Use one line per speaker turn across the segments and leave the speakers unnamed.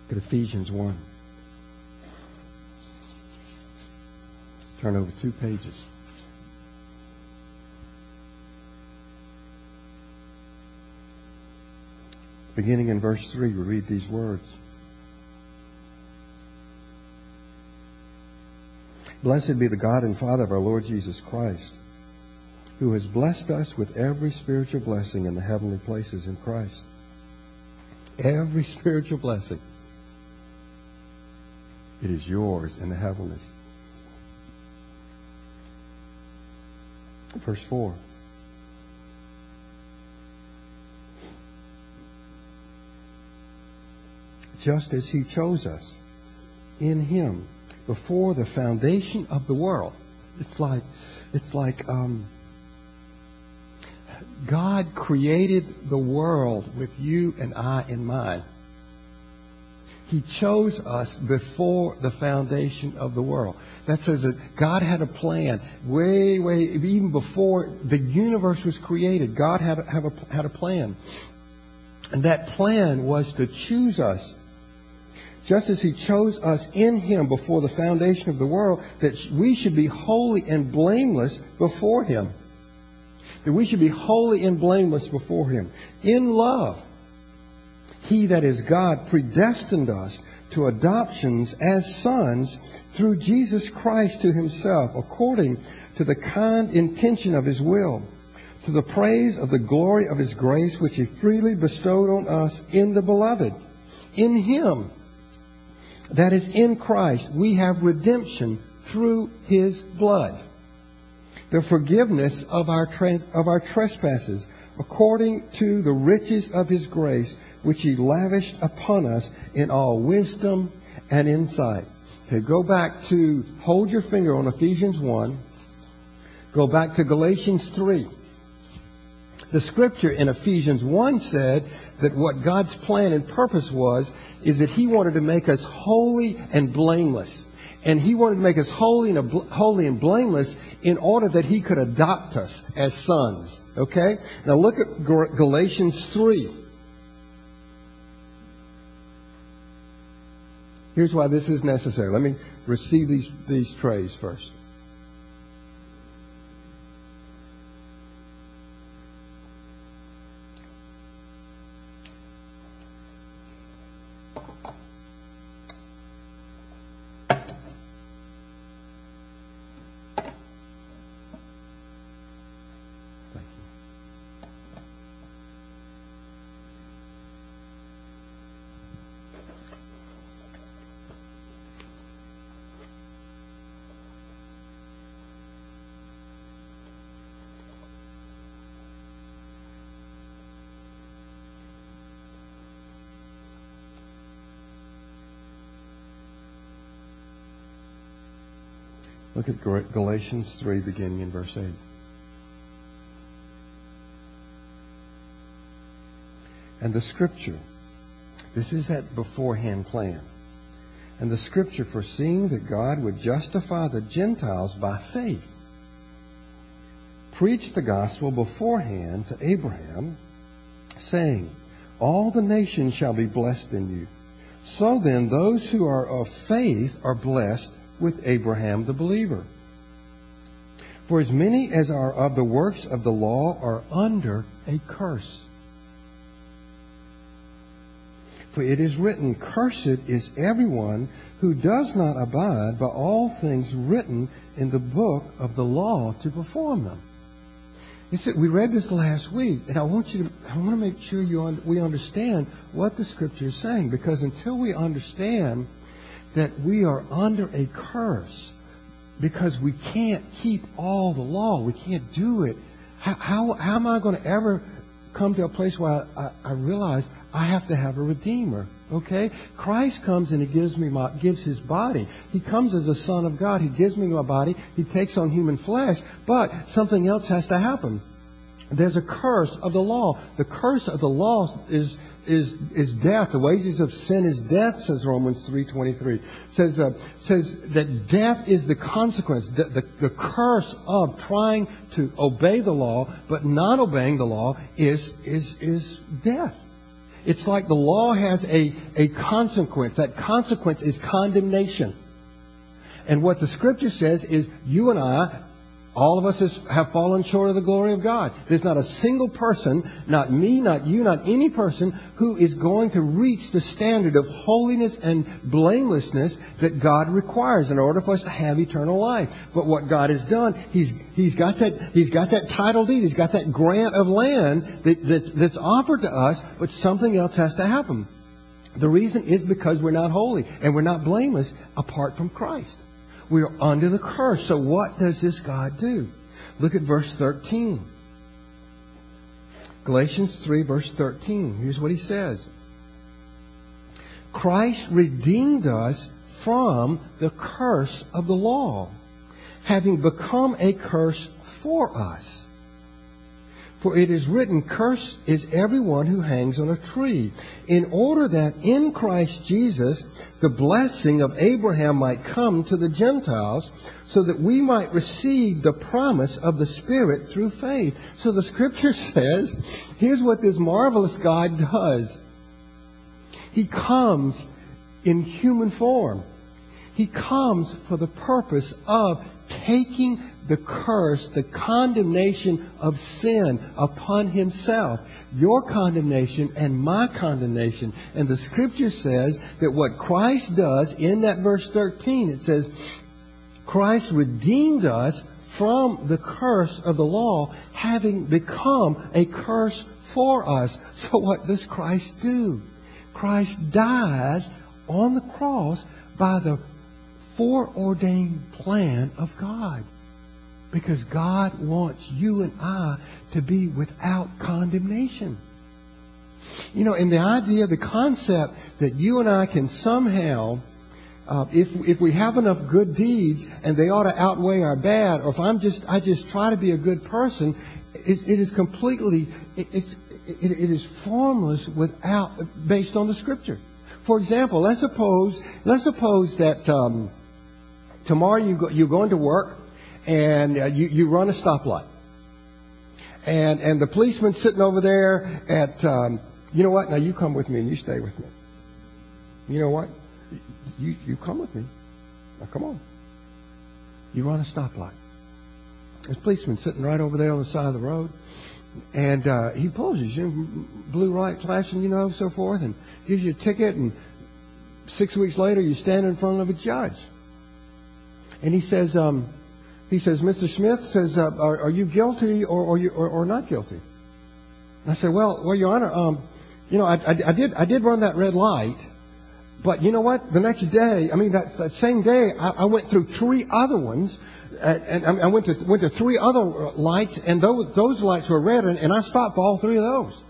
Look at Ephesians 1. Turn over 2 pages. Beginning in verse 3, we read these words. Blessed be the God and Father of our Lord Jesus Christ, who has blessed us with every spiritual blessing in the heavenly places in Christ. Every spiritual blessing. It is yours in the heavens. Verse 4. Just as He chose us in Him before the foundation of the world. It's like God created the world with you and I in mind. He chose us before the foundation of the world. That says that God had a plan way, even before the universe was created. God had a plan. And that plan was to choose us. Just as He chose us in Him before the foundation of the world, that we should be holy and blameless before Him. That we should be holy and blameless before Him. In love, He, that is God, predestined us to adoptions as sons through Jesus Christ to Himself, according to the kind intention of His will, to the praise of the glory of His grace, which He freely bestowed on us in the Beloved. In Him, that is in Christ, we have redemption through His blood, the forgiveness of our trespasses, according to the riches of His grace, which He lavished upon us in all wisdom and insight. Okay, go back to, hold your finger on Ephesians 1. Go back to Galatians 3. The scripture in Ephesians 1 said that what God's plan and purpose is that He wanted to make us holy and blameless. And He wanted to make us holy and blameless in order that He could adopt us as sons. Okay? Now look at Galatians 3. Here's why this is necessary. Let me receive these trays first. Look at Galatians 3, beginning in verse 8. And the scripture, this is that beforehand plan. And the scripture, foreseeing that God would justify the Gentiles by faith, preached the gospel beforehand to Abraham, saying, all the nations shall be blessed in you. So then, those who are of faith are blessed with Abraham the believer. For as many as are of the works of the law are under a curse. For it is written, cursed is everyone who does not abide by all things written in the book of the law to perform them. You see, we read this last week, and I want to make sure we understand what the scripture is saying, because until we understand that we are under a curse because we can't keep all the law, we can't do it, how am I going to ever come to a place where I realize I have to have a Redeemer? Okay? Christ comes and He gives His body. He comes as a Son of God. He gives me my body. He takes on human flesh. But something else has to happen. There's a curse of the law. The curse of the law is death. The wages of sin is death, says Romans 3:23. Says that death is the consequence. The curse of trying to obey the law but not obeying the law is death. It's like the law has a consequence. That consequence is condemnation. And what the Scripture says is you and I, all of us have fallen short of the glory of God. There's not a single person, not me, not you, not any person, who is going to reach the standard of holiness and blamelessness that God requires in order for us to have eternal life. But what God has done, He's got that title deed, He's got that grant of land that's offered to us, but something else has to happen. The reason is because we're not holy and we're not blameless apart from Christ. We are under the curse. So what does this God do? Look at verse 13. Galatians 3, verse 13. Here's what he says. Christ redeemed us from the curse of the law, having become a curse for us. For it is written, cursed is everyone who hangs on a tree, in order that in Christ Jesus the blessing of Abraham might come to the Gentiles, so that we might receive the promise of the Spirit through faith. So the Scripture says, here's what this marvelous God does. He comes in human form. He comes for the purpose of taking the curse, the condemnation of sin upon Himself. Your condemnation and my condemnation. And the Scripture says that what Christ does in that verse 13, it says, Christ redeemed us from the curse of the law, having become a curse for us. So what does Christ do? Christ dies on the cross by the foreordained plan of God. Because God wants you and I to be without condemnation. You know, and the idea, the concept that you and I can somehow, if we have enough good deeds and they ought to outweigh our bad, or if I just try to be a good person, it is completely, it is formless based on the Scripture. For example, let's suppose that tomorrow you go into work, and you run a stoplight. And the policeman's sitting over there at, you know what? Now you come with me and you stay with me. You know what? You come with me. Now come on. You run a stoplight. This policeman's sitting right over there on the side of the road. And he pulls you, blue light flashing, so forth, and gives you a ticket. And 6 weeks later, you stand in front of a judge. And he says, Mr. Smith says, are you guilty or not guilty? And I say, well, Your Honor, I did run that red light, but you know what? The next day, that same day, I went through 3 other ones, and I went to 3 other lights, and those lights were red, and I stopped for all 3 of those.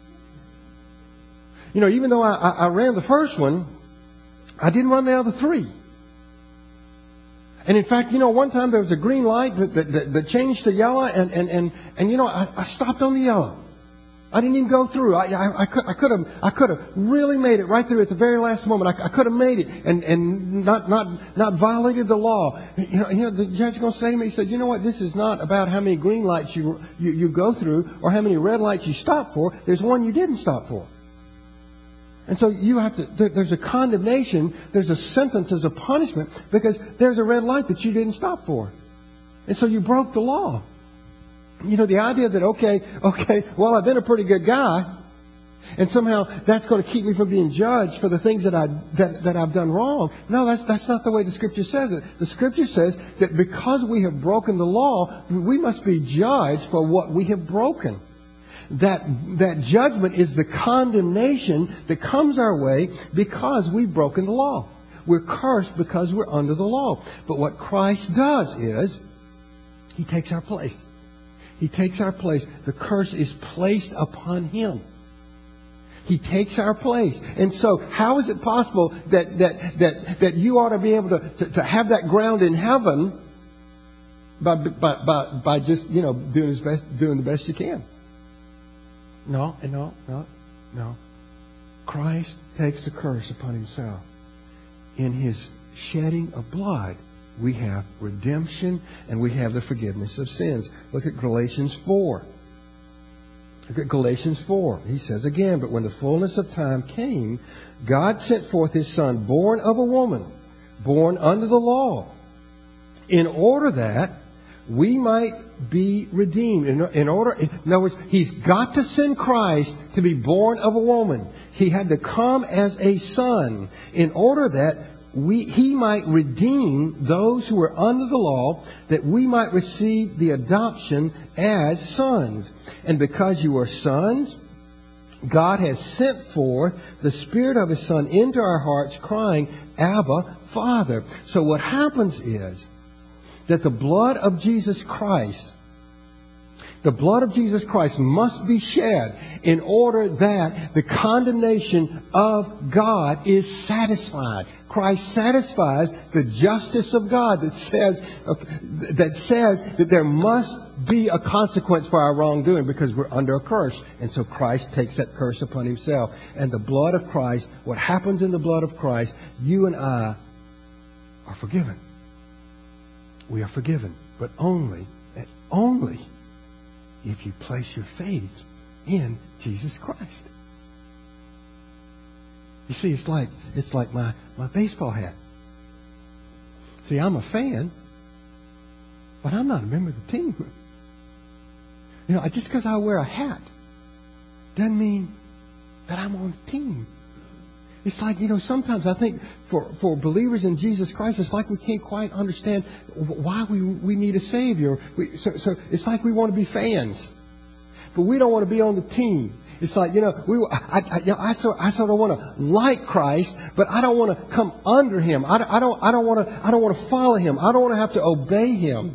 Even though I ran the first one, I didn't run the other 3. And in fact, one time there was a green light that changed to yellow, and I stopped on the yellow. I didn't even go through. I could have really made it right through at the very last moment. I could have made it and not violated the law. The judge is going to say to me, he said, you know what? This is not about how many green lights you go through or how many red lights you stop for. There's one you didn't stop for. And so there's a condemnation, there's a sentence, there's a punishment, because there's a red light that you didn't stop for. And so you broke the law. The idea that, okay, well, I've been a pretty good guy, and somehow that's going to keep me from being judged for the things that I've done wrong. No, that's not the way the Scripture says it. The Scripture says that because we have broken the law, we must be judged for what we have broken. That judgment is the condemnation that comes our way because we've broken the law. We're cursed because we're under the law. But what Christ does is He takes our place. He takes our place. The curse is placed upon Him. He takes our place. And so how is it possible that you ought to be able to have that ground in heaven by just, doing the best you can? No. Christ takes the curse upon Himself. In His shedding of blood, we have redemption and we have the forgiveness of sins. Look at Galatians 4. Galatians 4, he says again, but when the fullness of time came, God sent forth his Son, born of a woman, born under the law, in order that we might be redeemed. In other words, he's got to send Christ to be born of a woman. He had to come as a son in order that he might redeem those who were under the law, that we might receive the adoption as sons. And because you are sons, God has sent forth the Spirit of his Son into our hearts, crying, Abba, Father. So what happens is that the blood of Jesus Christ must be shed in order that the condemnation of God is satisfied. Christ satisfies the justice of God that says that there must be a consequence for our wrongdoing because we're under a curse. And so Christ takes that curse upon himself. And the blood of Christ, what happens in the blood of Christ, you and I are forgiven. We are forgiven, but only if you place your faith in Jesus Christ. You see, it's like my baseball hat. See, I'm a fan, but I'm not a member of the team. You know, just because I wear a hat doesn't mean that I'm on the team. It's like, sometimes I think for believers in Jesus Christ, it's like we can't quite understand why we need a Savior. So it's like we want to be fans, but we don't want to be on the team. It's like, I sort of want to like Christ, but I don't want to come under him. I don't want to follow him. I don't want to have to obey him.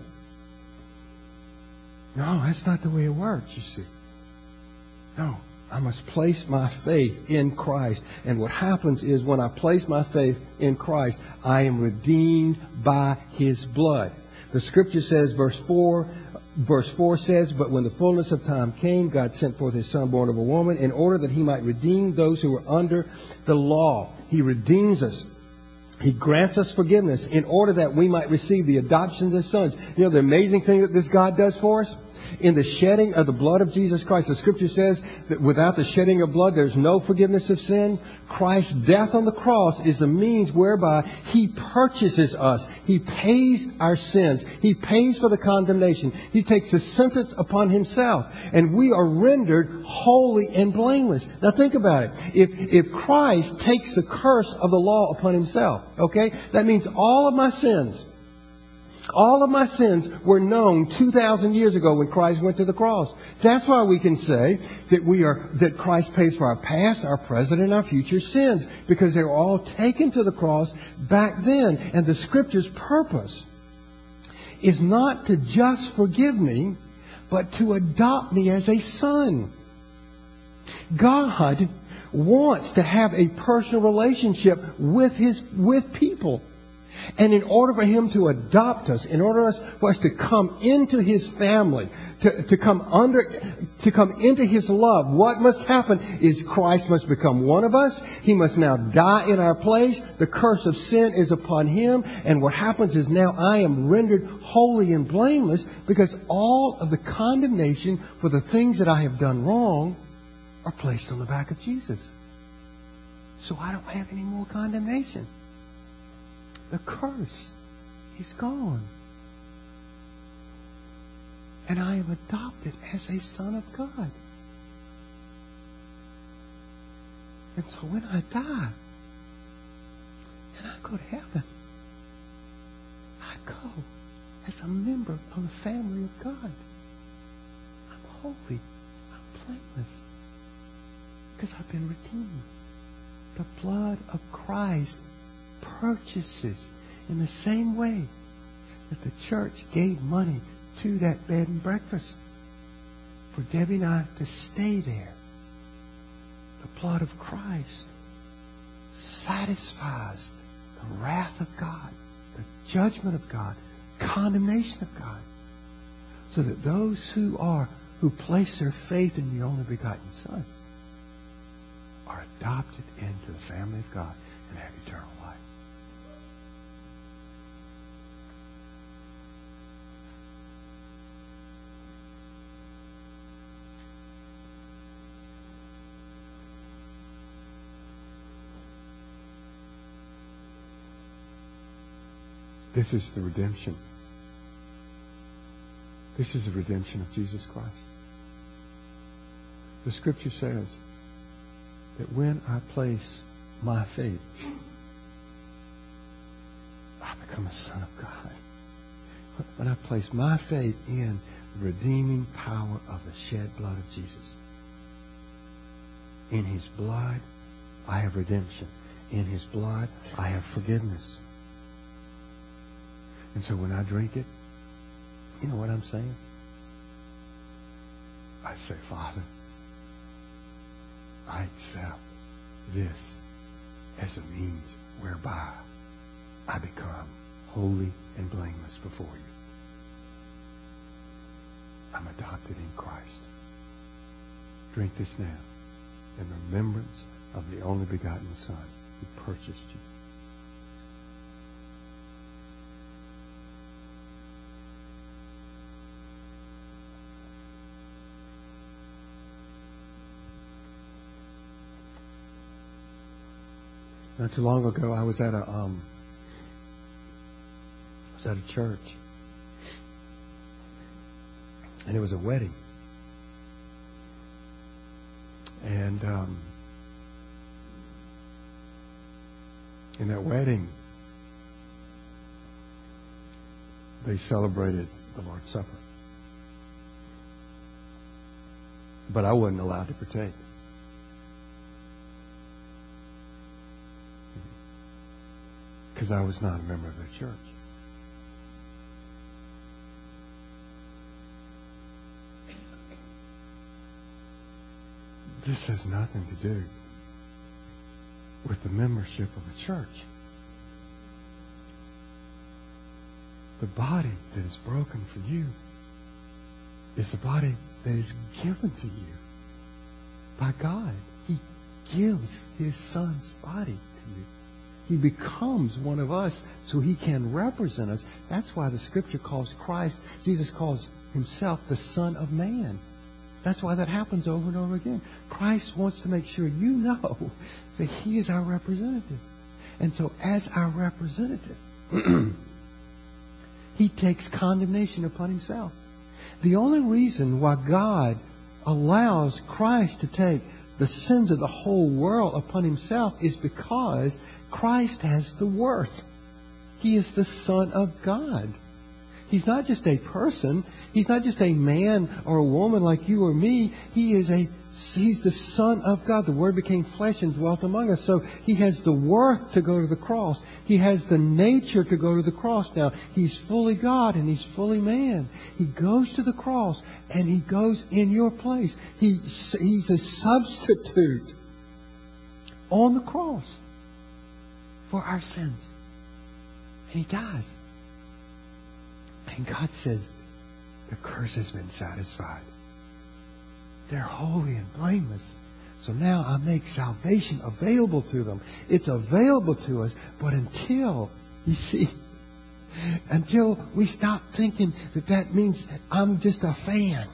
No, that's not the way it works, you see. No. I must place my faith in Christ. And what happens is when I place my faith in Christ, I am redeemed by his blood. The scripture says, verse 4 says, but when the fullness of time came, God sent forth his Son, born of a woman, in order that he might redeem those who were under the law. He redeems us. He grants us forgiveness in order that we might receive the adoption as sons. The amazing thing that this God does for us? In the shedding of the blood of Jesus Christ, the scripture says that without the shedding of blood, there's no forgiveness of sin. Christ's death on the cross is a means whereby he purchases us. He pays our sins. He pays for the condemnation. He takes the sentence upon himself. And we are rendered holy and blameless. Now think about it. If Christ takes the curse of the law upon himself, okay, that means all of my sins were known 2,000 years ago when Christ went to the cross. That's why we can say that Christ pays for our past, our present, and our future sins, because they were all taken to the cross back then. And the scripture's purpose is not to just forgive me, but to adopt me as a son. God wants to have a personal relationship with people. And in order for him to adopt us, in order for us to come into his family, to come into his love, what must happen is Christ must become one of us. He must now die in our place. The curse of sin is upon him. And what happens is now I am rendered holy and blameless because all of the condemnation for the things that I have done wrong are placed on the back of Jesus. So I don't have any more condemnation. The curse is gone. And I am adopted as a son of God. And so when I die and I go to heaven, I go as a member of the family of God. I'm holy. I'm blameless. Because I've been redeemed. The blood of Christ purchases in the same way that the church gave money to that bed and breakfast for Debbie and I to stay there. The blood of Christ satisfies the wrath of God, the judgment of God, condemnation of God, so that those who place their faith in the only begotten Son are adopted into the family of God and have eternal life. This is the redemption. This is the redemption of Jesus Christ. The Scripture says that when I place my faith, I become a son of God. When I place my faith in the redeeming power of the shed blood of Jesus. In His blood, I have redemption. In His blood, I have forgiveness. And so when I drink it, you know what I'm saying? I say, Father, I accept this as a means whereby I become holy and blameless before you. I'm adopted in Christ. Drink this now in remembrance of the only begotten Son who purchased you. Not too long ago, I was at a church, and it was a wedding, and in that wedding, they celebrated the Lord's Supper, but I wasn't allowed to partake. Because I was not a member of their church. This has nothing to do with the membership of the church. The body that is broken for you is a body that is given to you by God. He gives His Son's body to you. He becomes one of us so He can represent us. That's why the Scripture calls Christ, Jesus calls Himself the Son of Man. That's why that happens over and over again. Christ wants to make sure you know that He is our representative. And so as our representative, He takes condemnation upon Himself. The only reason why God allows Christ to take the sins of the whole world upon Himself is because Christ has the worth. He is the Son of God. He's not just a person. He's not just a man or a woman like you or me. He's the Son of God. The Word became flesh and dwelt among us. So He has the worth to go to the cross. He has the nature to go to the cross. Now, He's fully God and He's fully man. He goes to the cross and He goes in your place. He's a substitute on the cross for our sins. And He dies. And God says, the curse has been satisfied. They're holy and blameless. So now I make salvation available to them. It's available to us, but until we stop thinking that means I'm just a fan.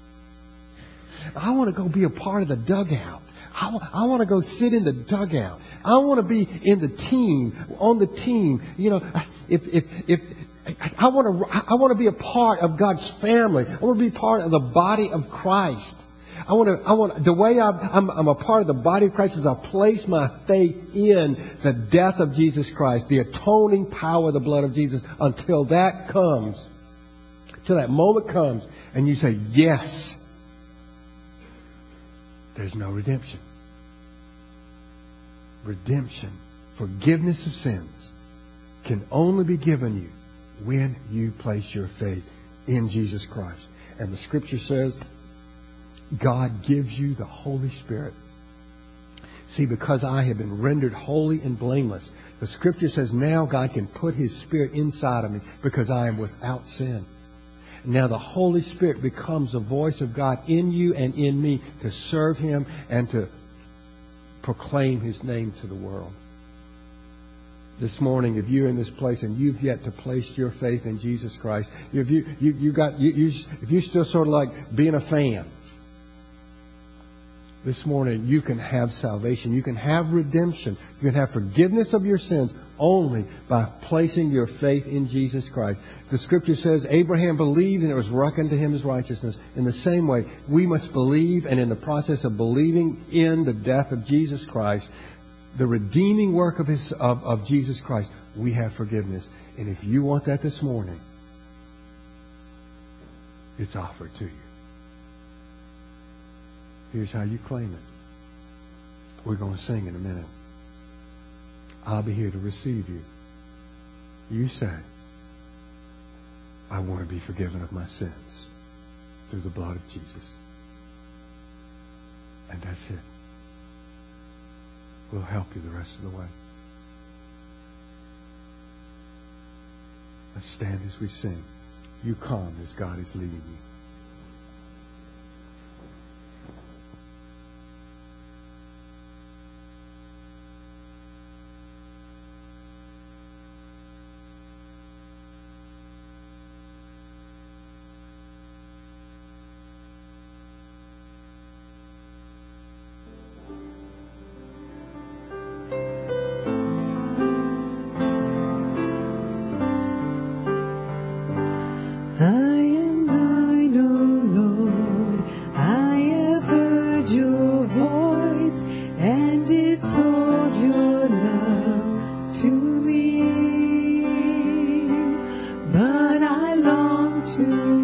I want to go be a part of the dugout. I want to go sit in the dugout. I want to be in the team, on the team. You know, if I want to be a part of God's family. I want to be part of the body of Christ. The way I'm a part of the body of Christ is I place my faith in the death of Jesus Christ, the atoning power of the blood of Jesus, until that comes, till that moment comes, and you say, yes, there's no redemption. Redemption, forgiveness of sins, can only be given you when you place your faith in Jesus Christ. And the Scripture says, God gives you the Holy Spirit. See, because I have been rendered holy and blameless, the Scripture says now God can put His Spirit inside of me because I am without sin. Now the Holy Spirit becomes the voice of God in you and in me to serve Him and to proclaim His name to the world. This morning, if you're in this place and you've yet to place your faith in Jesus Christ, if you're still sort of like being a fan, This morning, you can have salvation. You can have redemption. You can have forgiveness of your sins only by placing your faith in Jesus Christ. The Scripture says Abraham believed and it was reckoned to him as righteousness. In the same way, we must believe, and in the process of believing in the death of Jesus Christ, the redeeming work of Jesus Christ, we have forgiveness. And if you want that this morning, it's offered to you. Here's how you claim it. We're going to sing in a minute. I'll be here to receive you. You say, I want to be forgiven of my sins through the blood of Jesus. And that's it. We'll help you the rest of the way. Let's stand as we sing. You come as God is leading you.
To